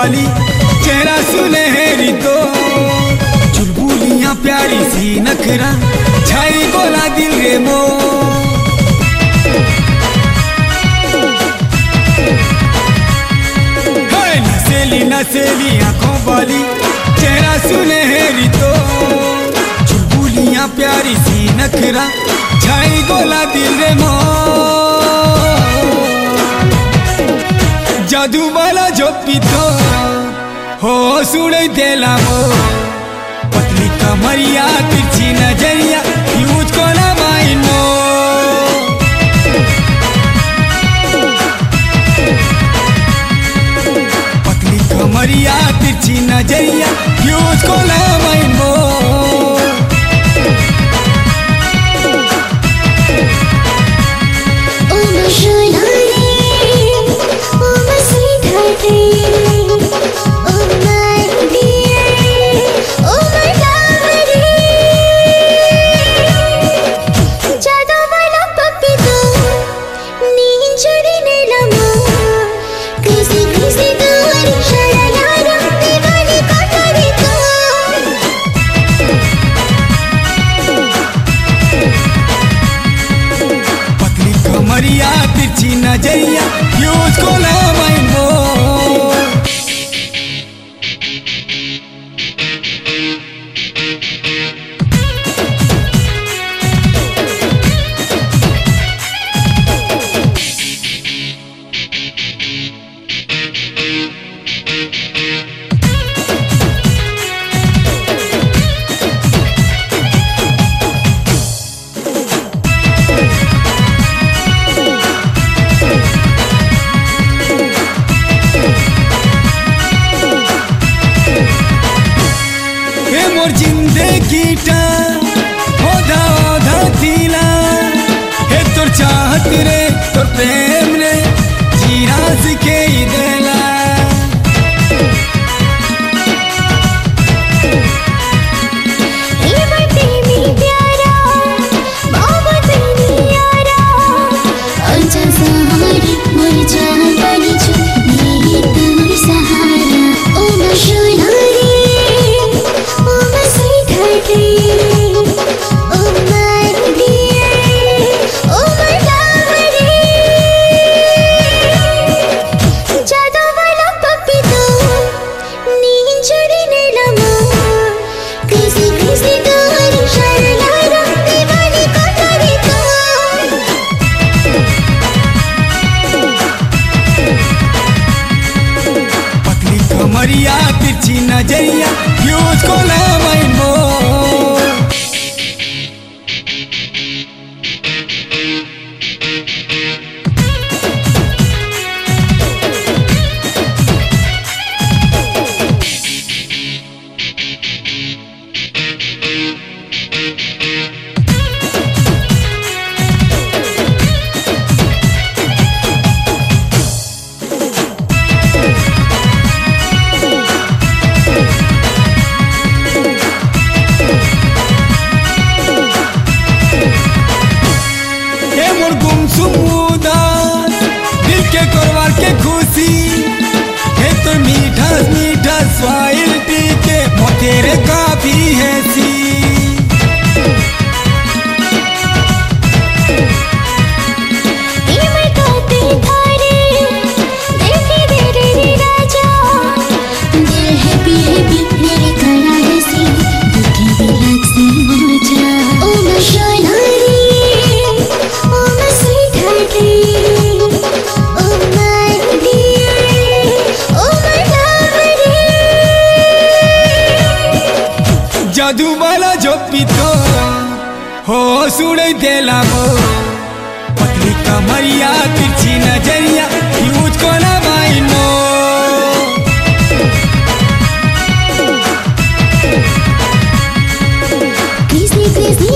वाली चेहरा सुनहरी तो चुलबुलियां प्यारी सी नखरा छाई गोला दिल रे मो नसेली नसेली आंखों वाली चेहरा सुनहरी तो चुलबुलियां प्यारी सी नखरा छाई गोला दिल रे मो जादू वाला जो पीतो हो सुने देला मो पतली कमरिया तिरछी नजरिया यूज को ना माइनो पतली कमरिया तिरछी नजरिया यूज को ना माइनो मरिया तिरछी नजरिया यूज को ना माइनो मोर जिंदगी टा होधा होधा थीला हे तोर चाहत रे तोर प्रेम रे जीना सिखे देला मरिया तिरछी नजरिया यूज को ना माइनो के खुशी है तो मीठा मीठा स्वाइल पी के मोतेरे काफी है सी जादू वाला जो पीतो हो सुने देला मो पतली कमरिया तिरछी नजरिया यूज को ना माइनो किसी